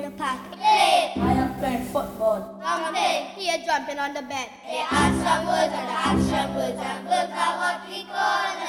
the park. Play. I am playing football. Something. Here jumping on the bed. They are some words and the action words and words are what we call